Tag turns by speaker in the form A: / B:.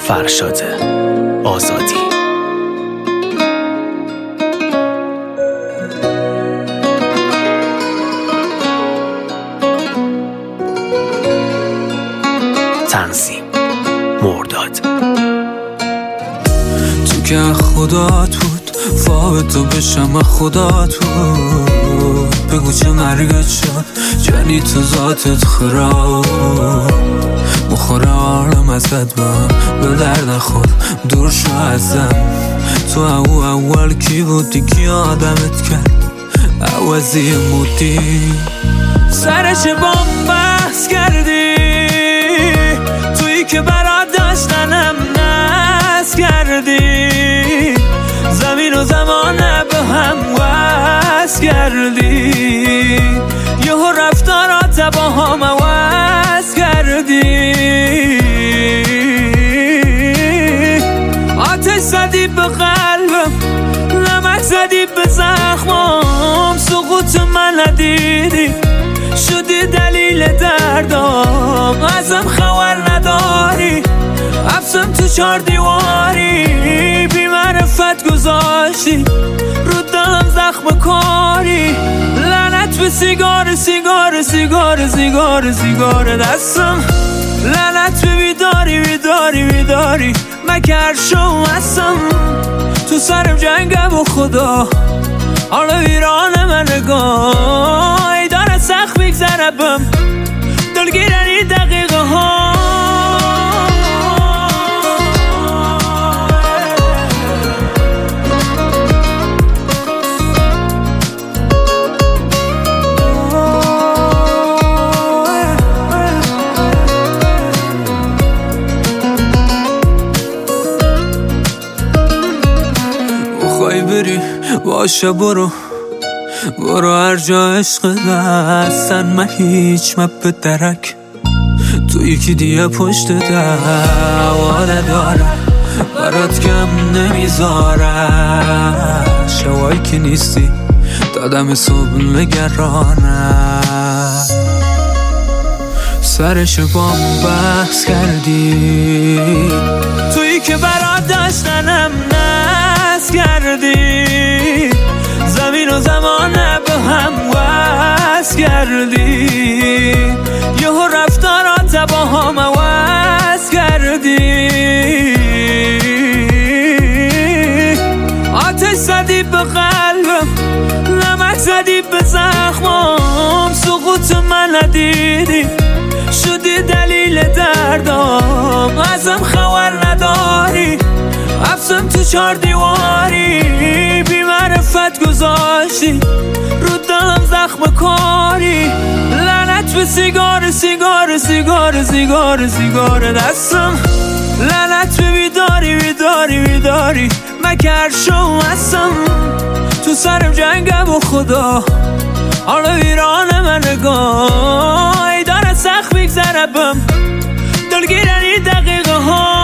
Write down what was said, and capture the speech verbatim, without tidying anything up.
A: فرشاد آزادی. تنظیم مرداد.
B: تو که خدات بود فاوت تو بشم خدات بود. بگو چه مرگت شد جنی تو ذاتت خراب. مخور عالم ازت بام به درد خور دور شو ازم. تو او اول کی بودی کی آدمت کرد عوضی مودی. سرش بام بحث کردی تویی که برات داشتنم نست کردی. زمین و زمانه به هم وست کردی. یهو رفتارات با هم عوض کردی. آتش زدی به قلبم نمک زدی به زخمم. سقوط من ندیدی شدی دلیل دردام. ازم خبر نداری افسم تو چار دیواری. بی معرفت گذاشتی رو دلم زخم کاری. لعنت به سیگار سیگار سیگار سیگار سیگار دستم. لعنت به بیداری بیداری بیداری مکر شو هستم. تو سرم جنگم و خدا حالا ویران من نگاه. ای داره سخت میگذره بم دلگیرن این دقیقه ها. بخوای بری باشه برو برو هر جا عشق دستن. من هیچ مپ درک تو یکی دیگه پشت دوا ندارم. برات کم نمیذارم شوایی که نیستی دادم صبح نگرانم. سرش بام بحث کردی تویی که برات داشتنم نست کردی. زمین و زمانه به هم وست کردی. یهو رفتارات با هم عوض کردی. آتش زدی به قلبم نمک زدی به زخمم. سقوط من ندیدی شدی دلیل دردام. ازم خبر نداری افسم تو چار دیواری. بی معرفت گذاشتی رو دلم زخم کاری. لعنت به سیگار سیگار سیگار سیگار سیگار دستم. لعنت به بیداری بیداری بیداری مکر شو هستم. تو سرم جنگم و خدا حالا ویران من نگاه. ای داره سخت میگذره بم دلگیرن این دقیقه ها.